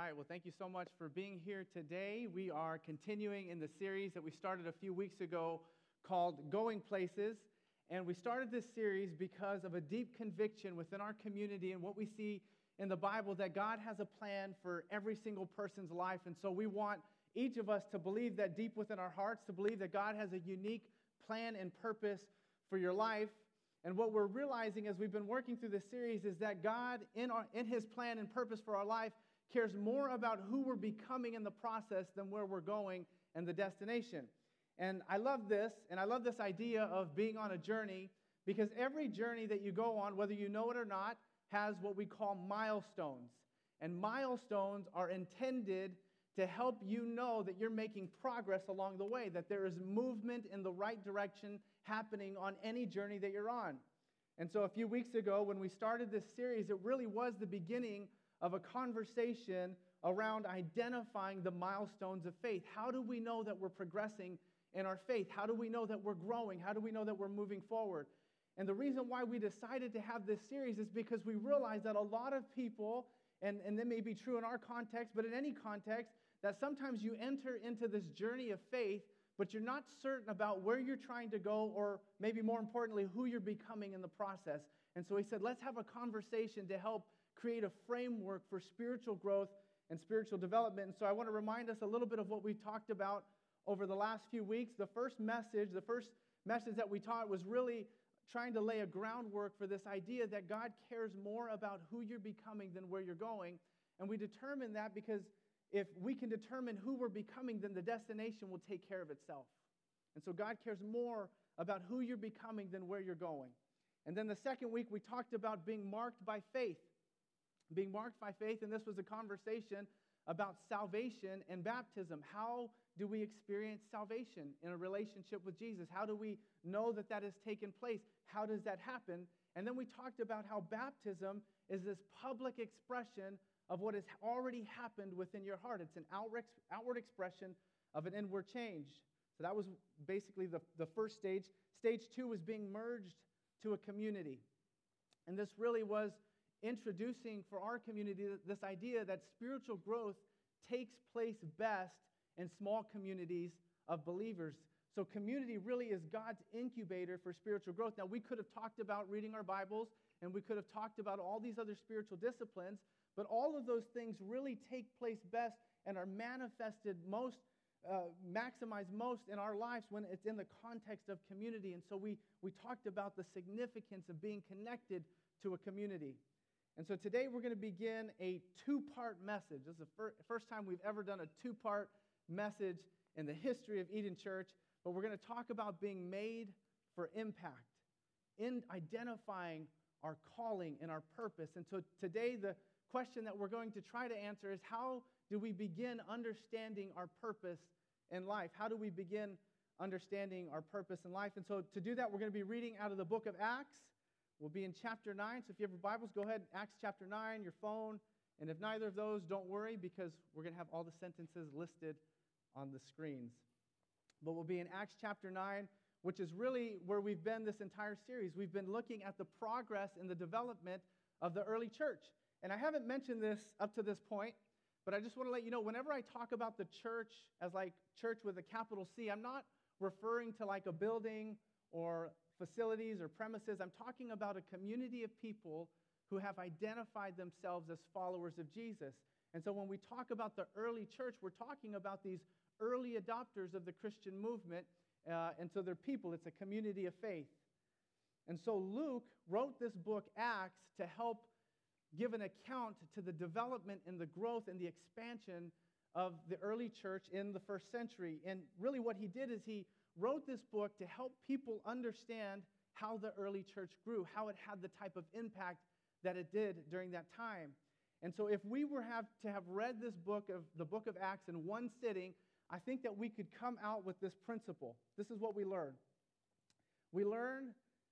right. Well, thank you so much for being here today. We are continuing in the series that we started a few weeks ago called Going Places. And we started this series because of a deep conviction within our community and what we see in the Bible that God has a plan for every single person's life. And so we want each of us to believe that deep within our hearts, to believe that God has a unique plan and purpose for your life. And what we're realizing as we've been working through this series is that God, in His plan and purpose for our life, cares more about who we're becoming in the process than where we're going and the destination. And I love this, and I love this idea of being on a journey, because every journey that you go on, whether you know it or not, has what we call milestones. And milestones are intended to help you know that you're making progress along the way, that there is movement in the right direction happening on any journey that you're on. And so a few weeks ago, when we started this series, it really was the beginning of a conversation around identifying the milestones of faith. How do we know that we're progressing in our faith? How do we know that we're growing? How do we know that we're moving forward? And the reason why we decided to have this series is because we realized that a lot of people, and that may be true in our context, but in any context, that sometimes you enter into this journey of faith, but you're not certain about where you're trying to go, or maybe more importantly, who you're becoming in the process. And so he said, let's have a conversation to help create a framework for spiritual growth and spiritual development. And so I want to remind us a little bit of what we talked about over the last few weeks. The first message that we taught was really trying to lay a groundwork for this idea that God cares more about who you're becoming than where you're going. And we determined that because if we can determine who we're becoming, then the destination will take care of itself. And so God cares more about who you're becoming than where you're going. And then the second week, we talked about being marked by faith. Being marked by faith, and this was a conversation about salvation and baptism. How do we experience salvation in a relationship with Jesus? How do we know that that has taken place? How does that happen? And then we talked about how baptism is this public expression of what has already happened within your heart. It's an outward expression of an inward change. So that was basically the first stage. Stage 2 was being merged to a community. And this really was introducing for our community this idea that spiritual growth takes place best in small communities of believers. So community really is God's incubator for spiritual growth. Now, we could have talked about reading our Bibles, and we could have talked about all these other spiritual disciplines, but all of those things really take place best and are manifested most, maximized most in our lives when it's in the context of community. And so we talked about the significance of being connected to a community. And so today we're going to begin a two-part message. This is the first time we've ever done a two-part message in the history of Eden Church, but we're going to talk about being made for impact, in identifying our calling and our purpose. And so today the question that we're going to try to answer is, how do we begin understanding our purpose in life? How do we begin understanding our purpose in life? And so to do that, we're going to be reading out of the book of Acts. We'll be in chapter 9, so if you have your Bibles, go ahead, Acts chapter 9, your phone, and if neither of those, don't worry, because we're going to have all the sentences listed on the screens. But we'll be in Acts chapter 9, which is really where we've been this entire series. We've been looking at the progress and the development of the early church. And I haven't mentioned this up to this point, but I just want to let you know, whenever I talk about the church as like church with a capital C, I'm not referring to like a building or facilities or premises. I'm talking about a community of people who have identified themselves as followers of Jesus. And so when we talk about the early church, we're talking about these early adopters of the Christian movement. And so they're people. It's a community of faith. And so Luke wrote this book, Acts, to help give an account to the development and the growth and the expansion of the early church in the first century. And really what he did is he wrote this book to help people understand how the early church grew, how it had the type of impact that it did during that time. And so if we were to have read this book of the book of Acts in one sitting, I think that we could come out with this principle. This is what we learn. We learn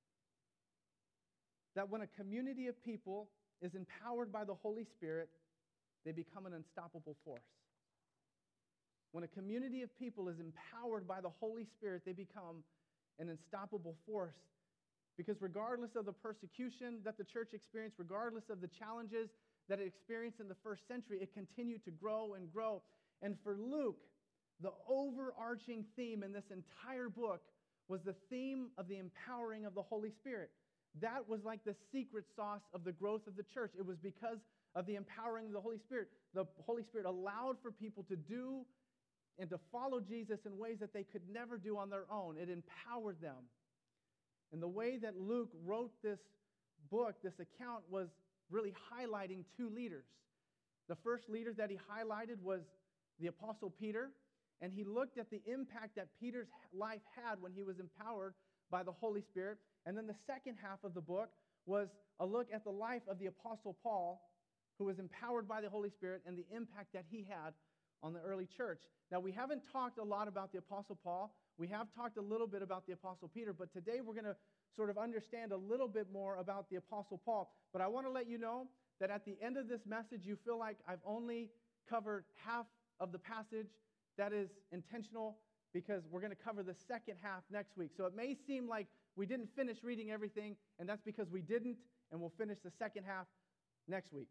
that when a community of people is empowered by the Holy Spirit, they become an unstoppable force. When a community of people is empowered by the Holy Spirit, they become an unstoppable force. Because regardless of the persecution that the church experienced, regardless of the challenges that it experienced in the first century, it continued to grow and grow. And for Luke, the overarching theme in this entire book was the theme of the empowering of the Holy Spirit. That was like the secret sauce of the growth of the church. It was because of the empowering of the Holy Spirit. The Holy Spirit allowed for people to do and to follow Jesus in ways that they could never do on their own. It empowered them. And the way that Luke wrote this book, this account, was really highlighting two leaders. The first leader that he highlighted was the Apostle Peter, and he looked at the impact that Peter's life had when he was empowered by the Holy Spirit. And then the second half of the book was a look at the life of the Apostle Paul, who was empowered by the Holy Spirit, and the impact that he had on the early church. Now, we haven't talked a lot about the Apostle Paul. We have talked a little bit about the Apostle Peter, but today we're going to sort of understand a little bit more about the Apostle Paul. But I want to let you know that at the end of this message, you feel like I've only covered half of the passage. That is intentional because we're going to cover the second half next week. So it may seem like we didn't finish reading everything, and that's because we didn't, and we'll finish the second half next week.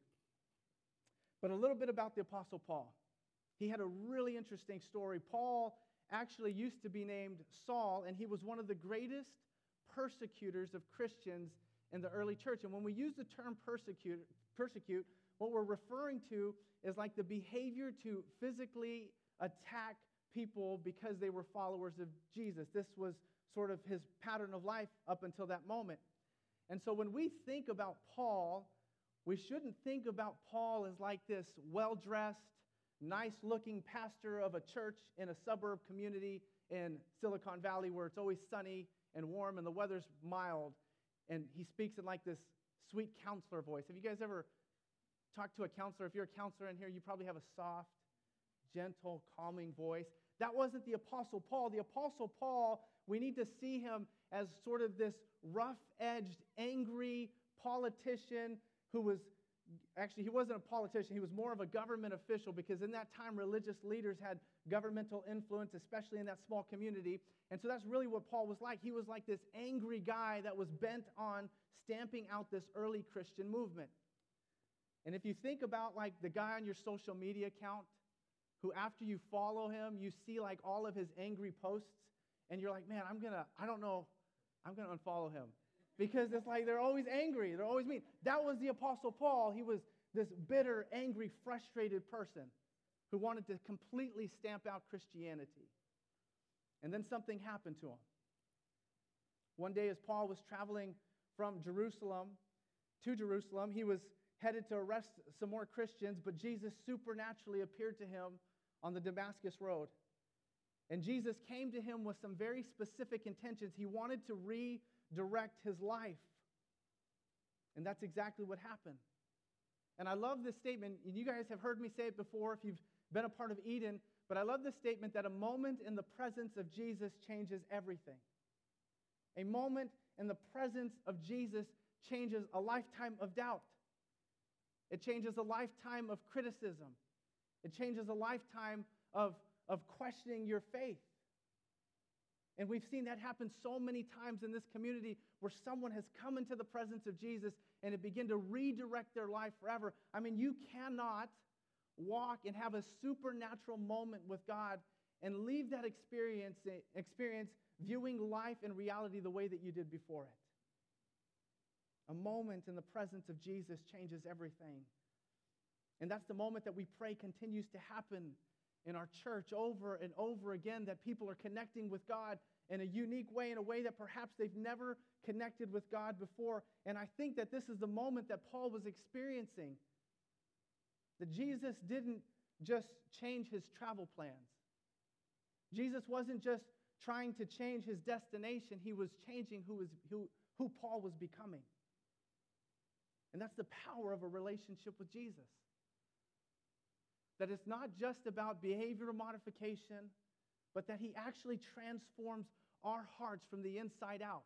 But a little bit about the Apostle Paul. He had a really interesting story. Paul actually used to be named Saul, and he was one of the greatest persecutors of Christians in the early church. And when we use the term persecute, what we're referring to is like the behavior to physically attack people because they were followers of Jesus. This was sort of his pattern of life up until that moment. And so when we think about Paul, we shouldn't think about Paul as like this well-dressed, nice-looking pastor of a church in a suburb community in Silicon Valley where it's always sunny and warm and the weather's mild, and he speaks in like this sweet counselor voice. Have you guys ever talked to a counselor? If you're a counselor in here, you probably have a soft, gentle, calming voice. That wasn't the Apostle Paul. The Apostle Paul, we need to see him as sort of this rough-edged, angry politician who was, actually, he wasn't a politician. He was more of a government official because in that time, religious leaders had governmental influence, especially in that small community. And so that's really what Paul was like. He was like this angry guy that was bent on stamping out this early Christian movement. And if you think about like the guy on your social media account who after you follow him, you see like all of his angry posts, and you're like, man, I'm going to unfollow him. Because it's like they're always angry. They're always mean. That was the Apostle Paul. He was this bitter, angry, frustrated person who wanted to completely stamp out Christianity. And then something happened to him. One day as Paul was traveling from Jerusalem to Jerusalem, he was headed to arrest some more Christians, but Jesus supernaturally appeared to him on the Damascus road. And Jesus came to him with some very specific intentions. He wanted to redirect his life. And that's exactly what happened. And I love this statement. And you guys have heard me say it before if you've been a part of Eden. But I love this statement that a moment in the presence of Jesus changes everything. A moment in the presence of Jesus changes a lifetime of doubt. It changes a lifetime of criticism. It changes a lifetime of questioning your faith. And we've seen that happen so many times in this community where someone has come into the presence of Jesus and it began to redirect their life forever. I mean, you cannot walk and have a supernatural moment with God and leave that experience viewing life and reality the way that you did before it. A moment in the presence of Jesus changes everything. And that's the moment that we pray continues to happen in our church over and over again, that people are connecting with God in a unique way, in a way that perhaps they've never connected with God before. And I think that this is the moment that Paul was experiencing. That Jesus didn't just change his travel plans. Jesus wasn't just trying to change his destination. He was changing who Paul was becoming. And that's the power of a relationship with Jesus. That it's not just about behavioral modification, but that he actually transforms our hearts from the inside out.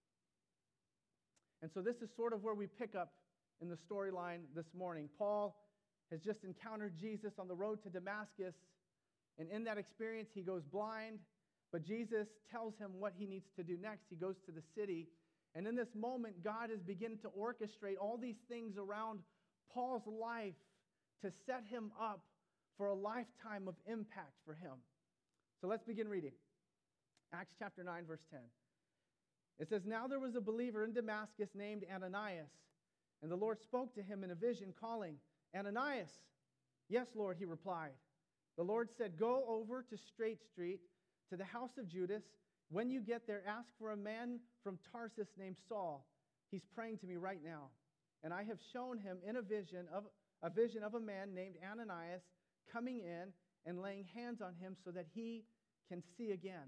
And so this is sort of where we pick up in the storyline this morning. Paul has just encountered Jesus on the road to Damascus, and in that experience he goes blind, but Jesus tells him what he needs to do next. He goes to the city, and in this moment God is beginning to orchestrate all these things around Paul's life to set him up for a lifetime of impact for him. So let's begin reading. Acts chapter 9, verse 10. It says, "Now there was a believer in Damascus named Ananias, and the Lord spoke to him in a vision, calling, 'Ananias.' 'Yes, Lord,' he replied. The Lord said, 'Go over to Straight Street, to the house of Judas. When you get there, ask for a man from Tarsus named Saul. He's praying to me right now. And I have shown him in a vision of a man named Ananias coming in and laying hands on him so that he can see again.'"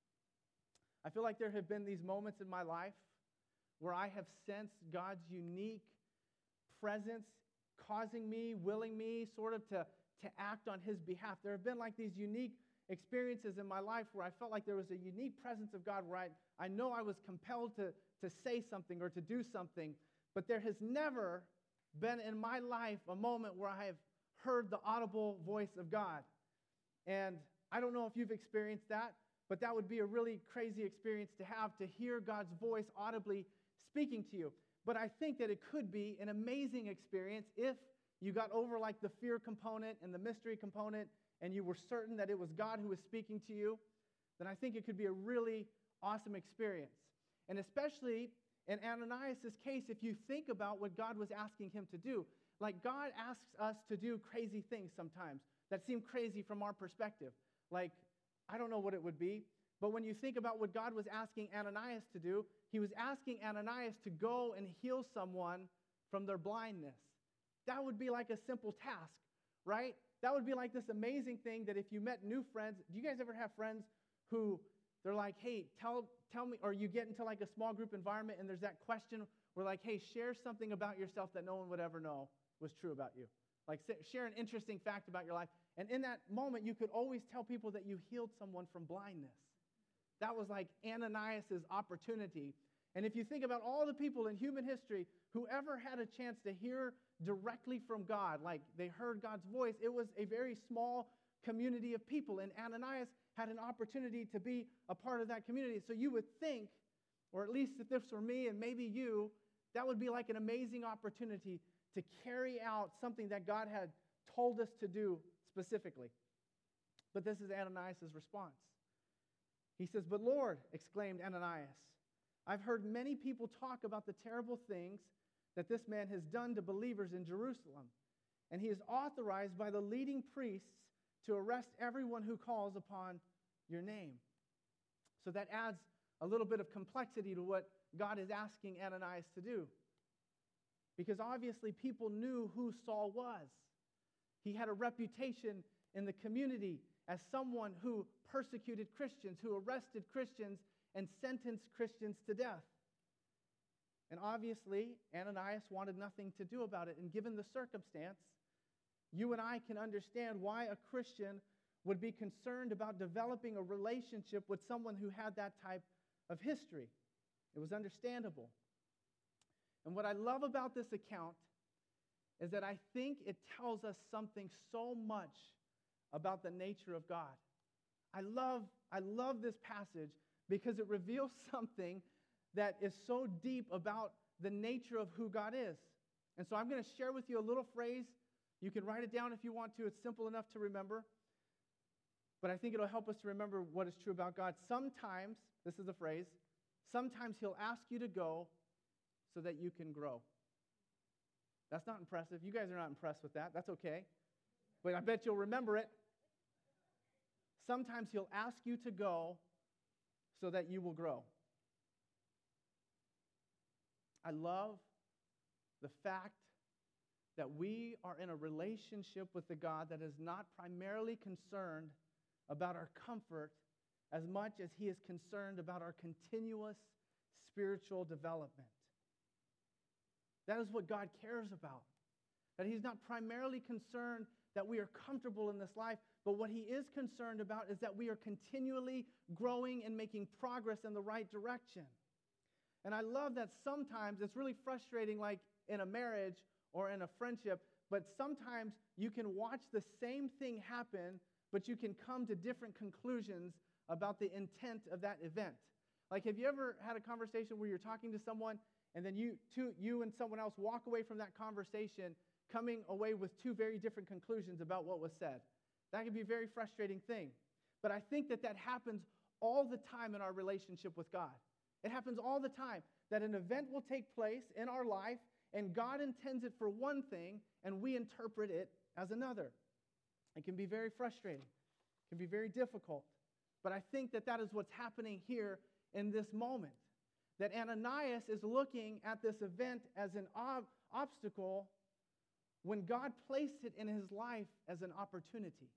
I feel like there have been these moments in my life where I have sensed God's unique presence causing me, willing me sort of to act on his behalf. There have been like these unique experiences in my life where I felt like there was a unique presence of God where I know I was compelled to say something or to do something, but there has never been in my life a moment where I have heard the audible voice of God. And I don't know if you've experienced that, but that would be a really crazy experience to have, to hear God's voice audibly speaking to you. But I think that it could be an amazing experience if you got over like the fear component and the mystery component and you were certain that it was God who was speaking to you. Then I think it could be a really awesome experience. And especially in Ananias' case, if you think about what God was asking him to do, like God asks us to do crazy things sometimes that seem crazy from our perspective. Like, I don't know what it would be, but when you think about what God was asking Ananias to do, he was asking Ananias to go and heal someone from their blindness. That would be like a simple task, right? That would be like this amazing thing that if you met new friends, do you guys ever have friends who they're like, "Hey, tell me," or you get into like a small group environment and there's that question where like, "Hey, share something about yourself that no one would ever know was true about you." Like share an interesting fact about your life. And in that moment, you could always tell people that you healed someone from blindness. That was like Ananias' opportunity. And if you think about all the people in human history who ever had a chance to hear directly from God, like they heard God's voice, it was a very small community of people. And Ananias had an opportunity to be a part of that community. So you would think, or at least if this were me and maybe you, that would be like an amazing opportunity to carry out something that God had told us to do specifically. But this is Ananias' response. He says, "But Lord," exclaimed Ananias, "I've heard many people talk about the terrible things that this man has done to believers in Jerusalem. And he is authorized by the leading priests to arrest everyone who calls upon your name." So that adds a little bit of complexity to what God is asking Ananias to do. Because obviously people knew who Saul was. He had a reputation in the community as someone who persecuted Christians, who arrested Christians and sentenced Christians to death. And obviously, Ananias wanted nothing to do about it. And given the circumstance, you and I can understand why a Christian would be concerned about developing a relationship with someone who had that type of history. It was understandable. And what I love about this account is that I think it tells us something so much about the nature of God. I love this passage because it reveals something that is so deep about the nature of who God is. And so I'm going to share with you a little phrase. You can write it down if you want to. It's simple enough to remember. But I think it'll help us to remember what is true about God. Sometimes, this is a phrase, sometimes he'll ask you to go so that you can grow. That's not impressive. You guys are not impressed with that. That's okay. But I bet you'll remember it. Sometimes he'll ask you to go so that you will grow. I love the fact that we are in a relationship with the God that is not primarily concerned about our comfort as much as he is concerned about our continuous spiritual development. That is what God cares about. That he's not primarily concerned that we are comfortable in this life, but what he is concerned about is that we are continually growing and making progress in the right direction. And I love that sometimes it's really frustrating, like in a marriage or in a friendship, but sometimes you can watch the same thing happen, but you can come to different conclusions about the intent of that event. Like, have you ever had a conversation where you're talking to someone and then you and someone else walk away from that conversation coming away with two very different conclusions about what was said. That can be a very frustrating thing. But I think that happens all the time in our relationship with God. It happens all the time that an event will take place in our life, and God intends it for one thing, and we interpret it as another. It can be very frustrating. It can be very difficult. But I think that is what's happening here in this moment. That Ananias is looking at this event as an obstacle when God placed it in his life as an opportunity.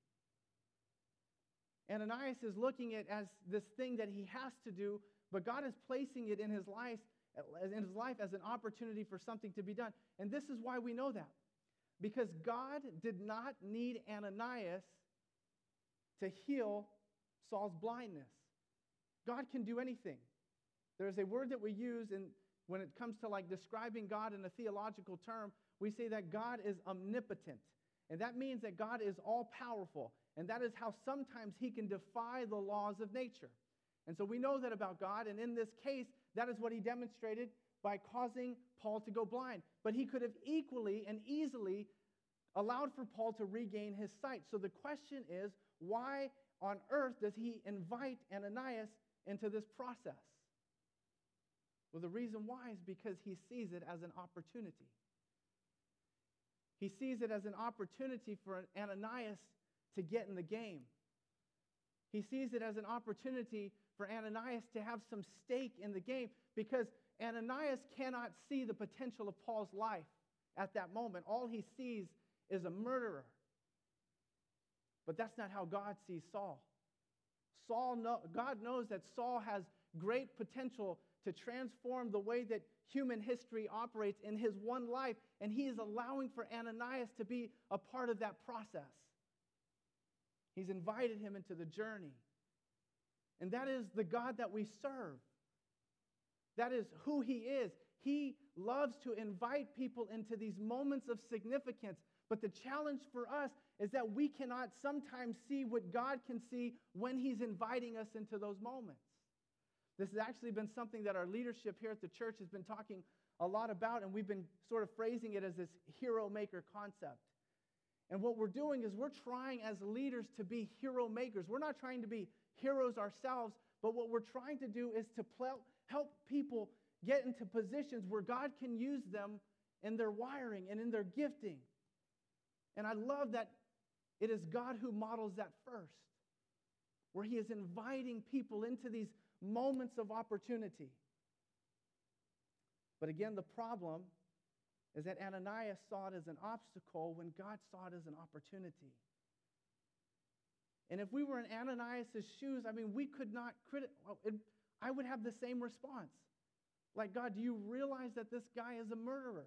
Ananias is looking at it as this thing that he has to do, but God is placing it in his life as an opportunity for something to be done. And this is why we know that. Because God did not need Ananias to heal Saul's blindness. God can do anything. There's a word that we use when it comes to describing God in a theological term. We say that God is omnipotent. And that means that God is all-powerful. And that is how sometimes he can defy the laws of nature. And so we know that about God. And in this case, that is what he demonstrated by causing Paul to go blind. But he could have equally and easily allowed for Paul to regain his sight. So the question is, why on earth does he invite Ananias into this process? Well, the reason why is because he sees it as an opportunity. He sees it as an opportunity for Ananias to get in the game. He sees it as an opportunity for Ananias to have some stake in the game, because Ananias cannot see the potential of Paul's life at that moment. All he sees is a murderer. But that's not how God sees Saul. God knows that Saul has great potential to transform the way that human history operates in his one life, and he is allowing for Ananias to be a part of that process. He's invited him into the journey. And that is the God that we serve. That is who he is. He loves to invite people into these moments of significance. But the challenge for us is that we cannot sometimes see what God can see when he's inviting us into those moments. This has actually been something that our leadership here at the church has been talking a lot about, and we've been sort of phrasing it as this hero maker concept. And what we're doing is we're trying as leaders to be hero makers. We're not trying to be heroes ourselves, but what we're trying to do is to help people get into positions where God can use them in their wiring and in their gifting. And I love that it is God who models that first, where he is inviting people into these moments of opportunity. But again, the problem is that Ananias saw it as an obstacle when God saw it as an opportunity. And if we were in Ananias' shoes, we could not I would have the same response. Like, God, do you realize that this guy is a murderer?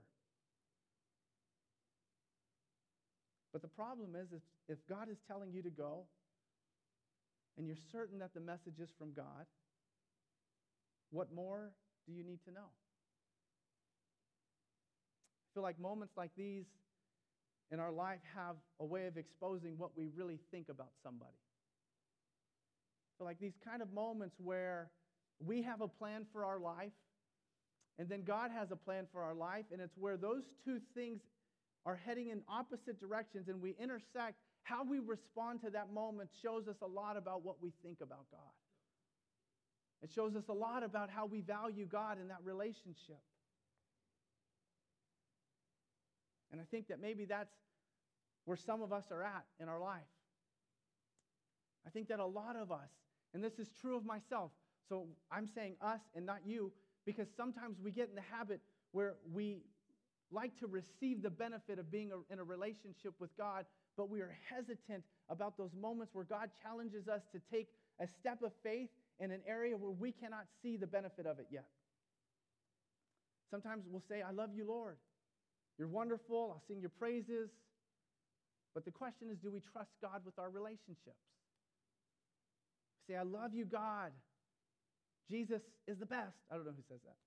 But the problem is, if God is telling you to go, and you're certain that the message is from God, what more do you need to know? I feel like moments like these in our life have a way of exposing what we really think about somebody. I feel like these kind of moments where we have a plan for our life, and then God has a plan for our life, and it's where those two things are heading in opposite directions and we intersect. How we respond to that moment shows us a lot about what we think about God. It shows us a lot about how we value God in that relationship. And I think that maybe that's where some of us are at in our life. I think that a lot of us, and this is true of myself, so I'm saying us and not you, because sometimes we get in the habit where we like to receive the benefit of being in a relationship with God, but we are hesitant about those moments where God challenges us to take a step of faith in an area where we cannot see the benefit of it yet. Sometimes we'll say, I love you, Lord. You're wonderful. I'll sing your praises. But the question is, do we trust God with our relationships? Say, I love you, God. Jesus is the best. I don't know who says that.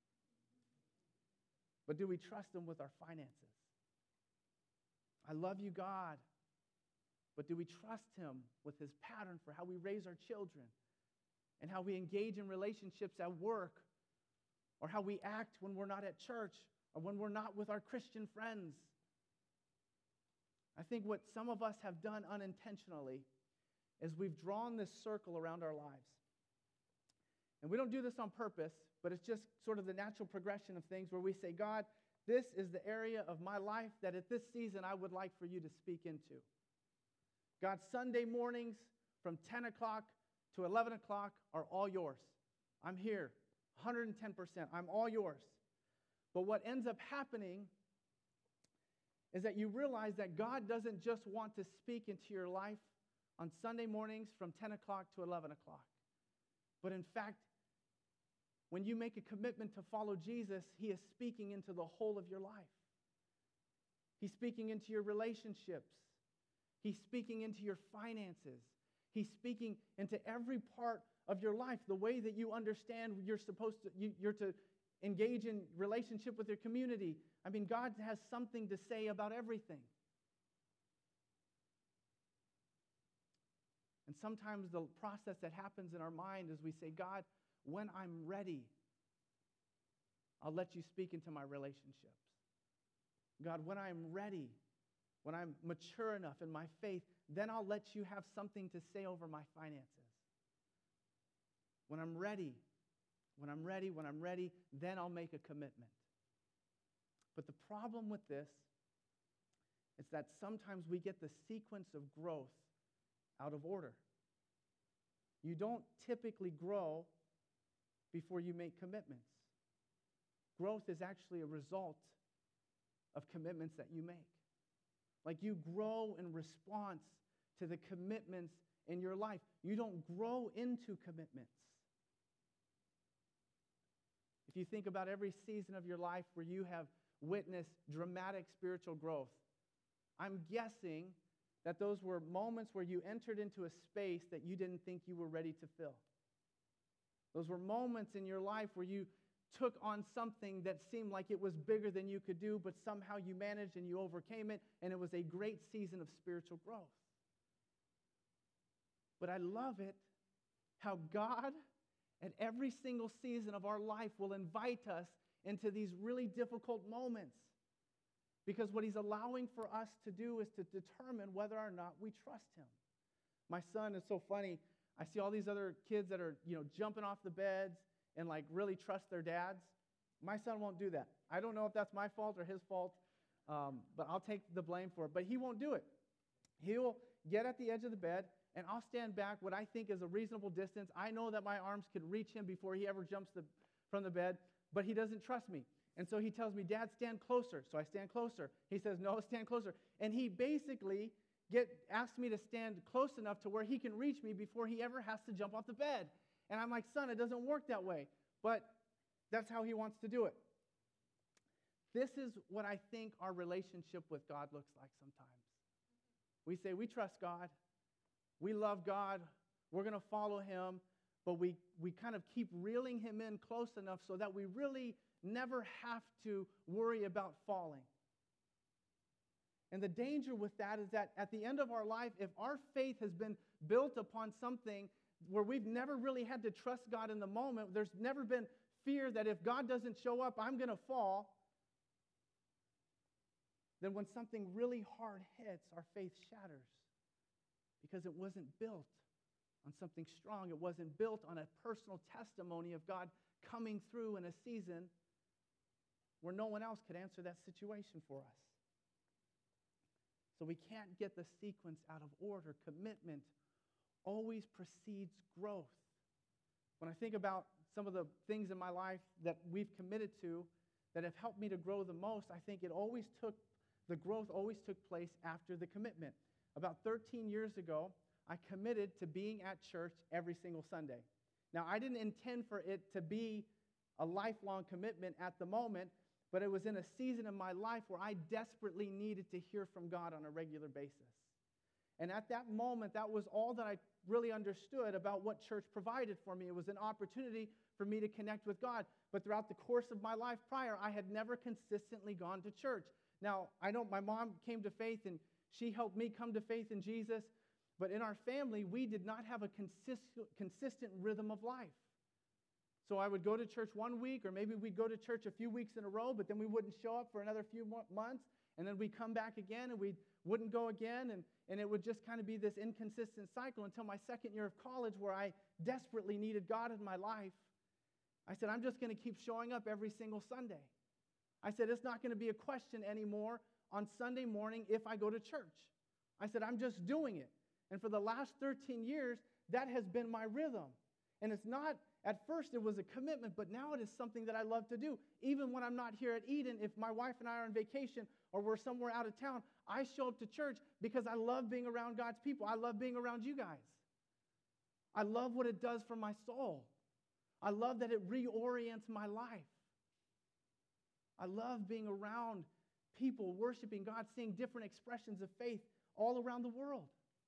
But do we trust him with our finances? I love you, God. But do we trust him with his pattern for how we raise our children and how we engage in relationships at work, or how we act when we're not at church or when we're not with our Christian friends? I think what some of us have done unintentionally is we've drawn this circle around our lives. And we don't do this on purpose, but it's just sort of the natural progression of things where we say, God, this is the area of my life that at this season I would like for you to speak into. God, Sunday mornings from 10 o'clock to 11 o'clock are all yours. I'm here, 110%. I'm all yours. But what ends up happening is that you realize that God doesn't just want to speak into your life on Sunday mornings from 10 o'clock to 11 o'clock. But in fact, when you make a commitment to follow Jesus, he is speaking into the whole of your life. He's speaking into your relationships. He's speaking into your finances. He's speaking into every part of your life, the way that you understand you're to engage in relationship with your community. I mean, God has something to say about everything. And sometimes the process that happens in our mind is we say, God, when I'm ready, I'll let you speak into my relationships. God, when I'm ready, when I'm mature enough in my faith, then I'll let you have something to say over my finances. When I'm ready, then I'll make a commitment. But the problem with this is that sometimes we get the sequence of growth out of order. You don't typically grow before you make commitments. Growth is actually a result of commitments that you make. Like you grow in response to the commitments in your life. You don't grow into commitments. If you think about every season of your life where you have witnessed dramatic spiritual growth, I'm guessing that those were moments where you entered into a space that you didn't think you were ready to fill. Those were moments in your life where you took on something that seemed like it was bigger than you could do, but somehow you managed and you overcame it, and it was a great season of spiritual growth. But I love it how God, at every single season of our life, will invite us into these really difficult moments. Because what he's allowing for us to do is to determine whether or not we trust him. My son is so funny. I see all these other kids that are, jumping off the beds and really trust their dads. My son won't do that. I don't know if that's my fault or his fault, but I'll take the blame for it. But he won't do it. He'll get at the edge of the bed, and I'll stand back what I think is a reasonable distance. I know that my arms could reach him before he ever jumps from the bed, but he doesn't trust me. And so he tells me, Dad, stand closer. So I stand closer. He says, no, stand closer. And he basically asked me to stand close enough to where he can reach me before he ever has to jump off the bed. And I'm like, son, it doesn't work that way. But that's how he wants to do it. This is what I think our relationship with God looks like sometimes. We say, we trust God. We love God. We're going to follow him. But we kind of keep reeling him in close enough so that we really never have to worry about falling. And the danger with that is that at the end of our life, if our faith has been built upon something where we've never really had to trust God in the moment, there's never been fear that if God doesn't show up, I'm going to fall, then when something really hard hits, our faith shatters because it wasn't built on something strong. It wasn't built on a personal testimony of God coming through in a season where no one else could answer that situation for us. So we can't get the sequence out of order. Commitment always precedes growth. When I think about some of the things in my life that we've committed to that have helped me to grow the most, I think the growth always took place after the commitment. About 13 years ago, I committed to being at church every single Sunday. Now, I didn't intend for it to be a lifelong commitment at the moment, but it was in a season in my life where I desperately needed to hear from God on a regular basis. And at that moment, that was all that I really understood about what church provided for me. It was an opportunity for me to connect with God. But throughout the course of my life prior, I had never consistently gone to church. Now, I know my mom came to faith and she helped me come to faith in Jesus. But in our family, we did not have a consistent rhythm of life. So I would go to church one week, or maybe we'd go to church a few weeks in a row, but then we wouldn't show up for another few months, and then we'd come back again, and we wouldn't go again, and it would just kind of be this inconsistent cycle until my second year of college, where I desperately needed God in my life. I said, I'm just going to keep showing up every single Sunday. I said, it's not going to be a question anymore on Sunday morning if I go to church. I said, I'm just doing it. And for the last 13 years, that has been my rhythm. And it's not, at first it was a commitment, but now it is something that I love to do. Even when I'm not here at Eden, if my wife and I are on vacation or we're somewhere out of town, I show up to church because I love being around God's people. I love being around you guys. I love what it does for my soul. I love that it reorients my life. I love being around people worshiping God, seeing different expressions of faith all around the world.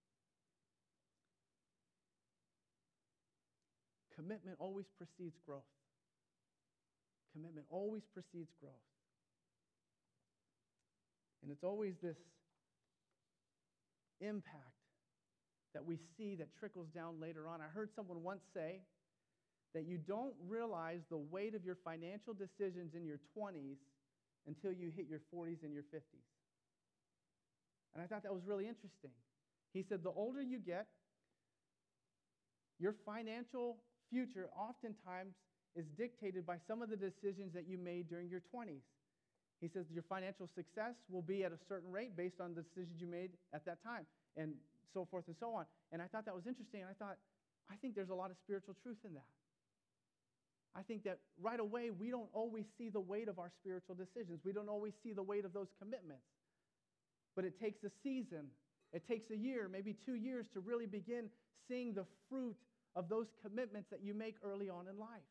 Commitment always precedes growth. Commitment always precedes growth. And it's always this impact that we see that trickles down later on. I heard someone once say that you don't realize the weight of your financial decisions in your 20s until you hit your 40s and your 50s. And I thought that was really interesting. He said the older you get, your financial future oftentimes is dictated by some of the decisions that you made during your 20s. He says your financial success will be at a certain rate based on the decisions you made at that time, and so forth and so on. And I thought that was interesting, and I think there's a lot of spiritual truth in that. I think that right away, we don't always see the weight of our spiritual decisions. We don't always see the weight of those commitments. But it takes a season, it takes a year, maybe 2 years to really begin seeing the fruit of those commitments that you make early on in life.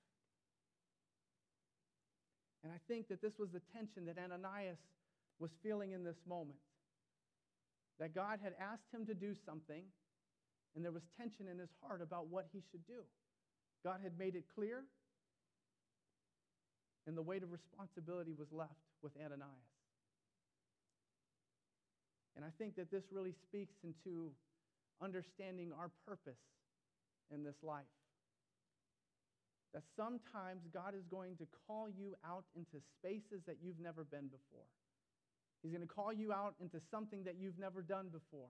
And I think that this was the tension that Ananias was feeling in this moment. That God had asked him to do something, and there was tension in his heart about what he should do. God had made it clear, and the weight of responsibility was left with Ananias. And I think that this really speaks into understanding our purpose in this life. That sometimes God is going to call you out into spaces that you've never been before. He's going to call you out into something that you've never done before.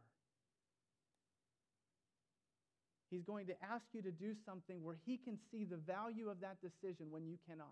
He's going to ask you to do something where he can see the value of that decision when you cannot.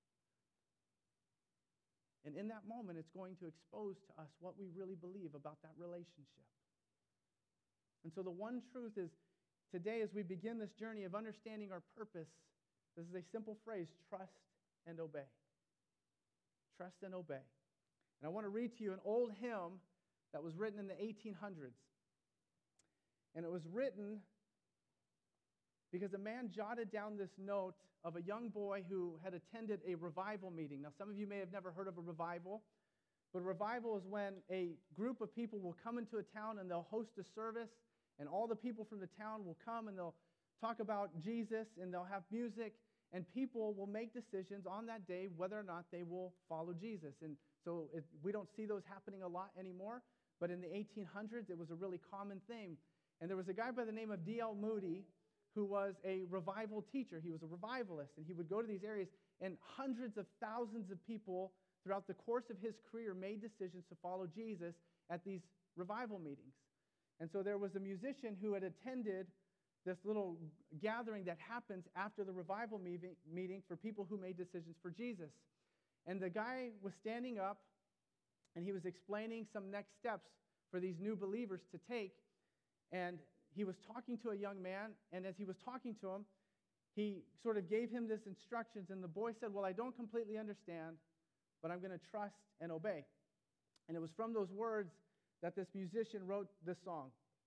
And in that moment, it's going to expose to us what we really believe about that relationship. And so the one truth is, today as we begin this journey of understanding our purpose, this is a simple phrase: trust and obey. Trust and obey. And I want to read to you an old hymn that was written in the 1800s. And it was written because a man jotted down this note of a young boy who had attended a revival meeting. Now, some of you may have never heard of a revival, but a revival is when a group of people will come into a town and they'll host a service, and all the people from the town will come and they'll talk about Jesus, and they'll have music, and people will make decisions on that day whether or not they will follow Jesus. And so we don't see those happening a lot anymore, but in the 1800s, it was a really common thing. And there was a guy by the name of D.L. Moody who was a revival teacher. He was a revivalist, and he would go to these areas, and hundreds of thousands of people throughout the course of his career made decisions to follow Jesus at these revival meetings. And so there was a musician who had attended this little gathering that happens after the revival meeting for people who made decisions for Jesus. And the guy was standing up, and he was explaining some next steps for these new believers to take. And he was talking to a young man, and as he was talking to him, he sort of gave him this instructions, and the boy said, well, I don't completely understand, but I'm going to trust and obey. And it was from those words that this musician wrote this song.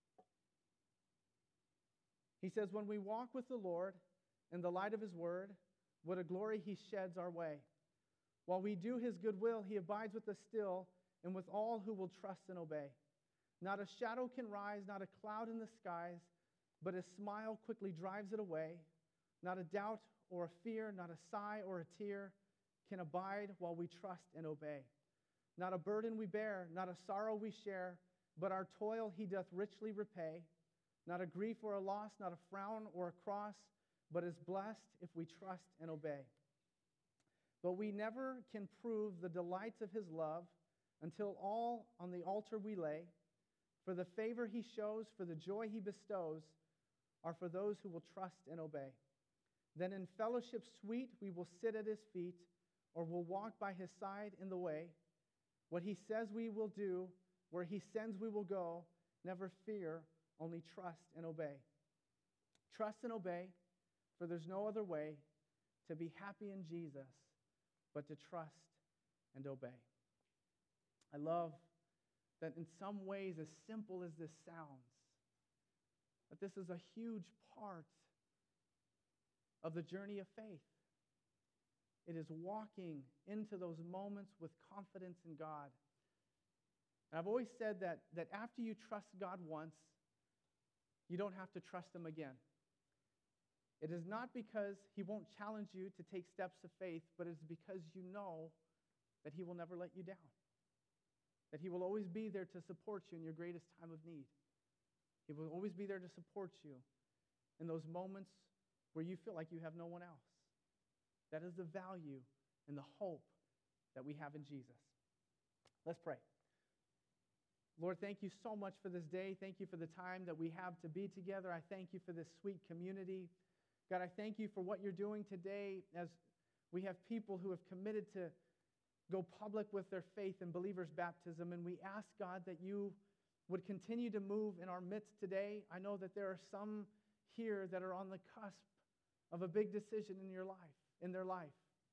He says, when we walk with the Lord in the light of his word, what a glory he sheds our way. While we do his good will, he abides with us still, and with all who will trust and obey. Not a shadow can rise, not a cloud in the skies, but a smile quickly drives it away. Not a doubt or a fear, not a sigh or a tear can abide while we trust and obey. Not a burden we bear, not a sorrow we share, but our toil he doth richly repay. Not a grief or a loss, not a frown or a cross, but is blessed if we trust and obey. But we never can prove the delights of his love until all on the altar we lay, for the favor he shows, for the joy he bestows, are for those who will trust and obey. Then in fellowship sweet we will sit at his feet, or will walk by his side in the way. What he says we will do, where he sends we will go. Never fear, only trust and obey. Trust and obey, for there's no other way to be happy in Jesus but to trust and obey. I love that in some ways, as simple as this sounds, that this is a huge part of the journey of faith. It is walking into those moments with confidence in God. And I've always said that after you trust God once, you don't have to trust him again. It is not because he won't challenge you to take steps of faith, but it's because you know that he will never let you down. That he will always be there to support you in your greatest time of need. He will always be there to support you in those moments where you feel like you have no one else. That is the value and the hope that we have in Jesus. Let's pray. Lord, thank you so much for this day. Thank you for the time that we have to be together. I thank you for this sweet community. God, I thank you for what you're doing today as we have people who have committed to go public with their faith in believers' baptism. And we ask, God, that you would continue to move in our midst today. I know that there are some here that are on the cusp of a big decision in their life.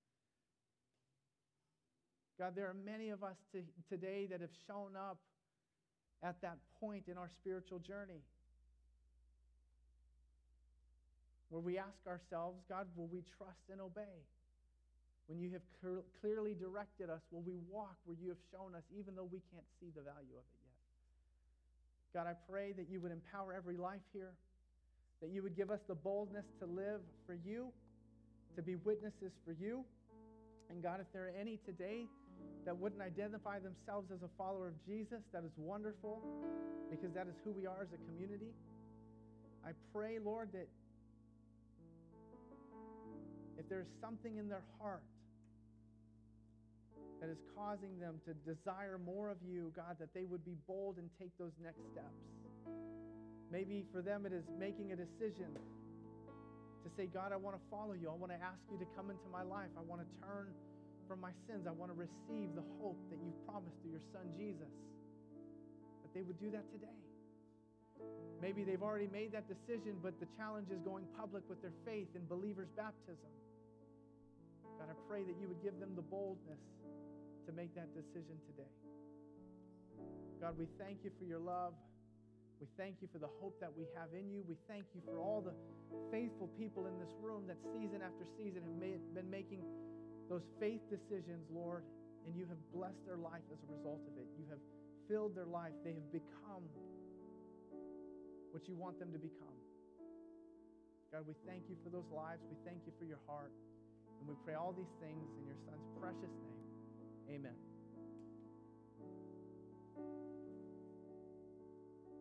God, there are many of us today that have shown up at that point in our spiritual journey where we ask ourselves, God, will we trust and obey? When you have clearly directed us, will we walk where you have shown us, even though we can't see the value of it yet? God, I pray that you would empower every life here, that you would give us the boldness to live for you, to be witnesses for you. And God, if there are any today that wouldn't identify themselves as a follower of Jesus, that is wonderful, because that is who we are as a community. I pray, Lord, that if there's something in their heart that is causing them to desire more of you, God, that they would be bold and take those next steps. Maybe for them it is making a decision to say, God, I want to follow you. I want to ask you to come into my life. I want to turn from my sins. I want to receive the hope that you've promised through your Son, Jesus. That they would do that today. Maybe they've already made that decision, but the challenge is going public with their faith in believers' baptism. God, I pray that you would give them the boldness to make that decision today. God, we thank you for your love. We thank you for the hope that we have in you. We thank you for all the faithful people in this room that season after season have been making those faith decisions, Lord, and you have blessed their life as a result of it. You have filled their life. They have become what you want them to become. God, we thank you for those lives. We thank you for your heart. And we pray all these things in your Son's precious name. Amen.